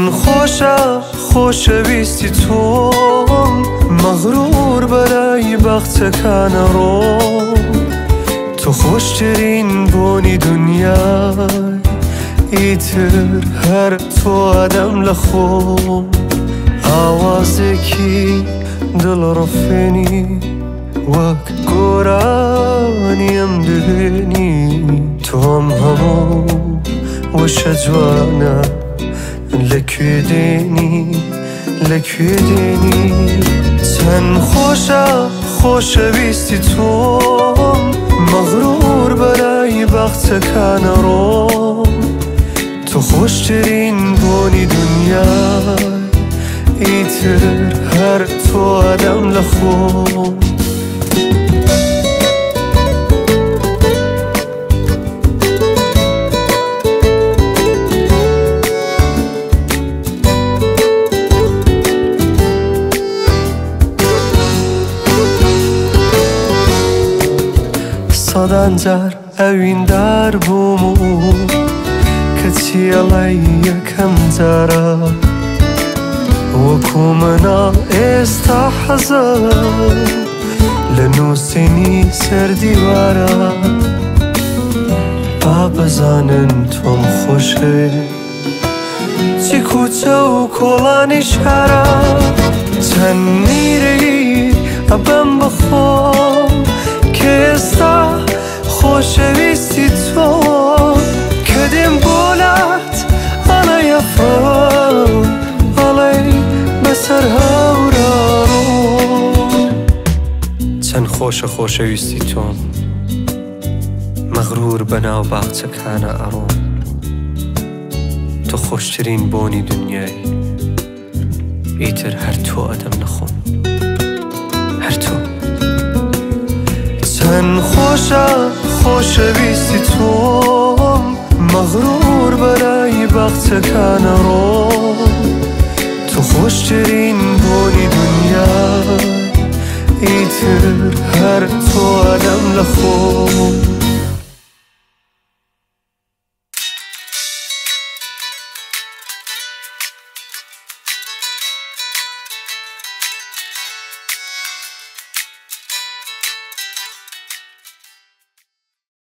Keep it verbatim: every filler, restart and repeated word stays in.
خوشم خوشویستی تو مغرور برای بختکن رو تو خوشترین بونی دنیا ایتر هر تو آدم لخو آوازی کی دل رفنی وک گورانیم دهنی تو هم همو و شجوانا لکی دینی لکی دینی سن خوشا خوشویستی تو مغرور برای بختکن رو تو خوشترین بونی دنیا ایتر هر تو آدم لخو صدانجار اوین در بومو کچی علی یکم جارا وکو منا استحزن لنوسینی سر دیوارا بابزانن توم خوشه چی کوچه و کلانی شهرا چن میری ابم بخون که استا خوشویستی تو کدیم بولد علی افرام علی بسر هورا چند خوش خوشویستی تو مغرور بنا و بختکن ارو تو خوشترین بونی دنیای ایتر هر تو آدم نخون هر تو چند خوشا خوشویستی تو مغرور برای بختکن رو تو خوشترین بونی دنیا ایتر هر تو آدم لخو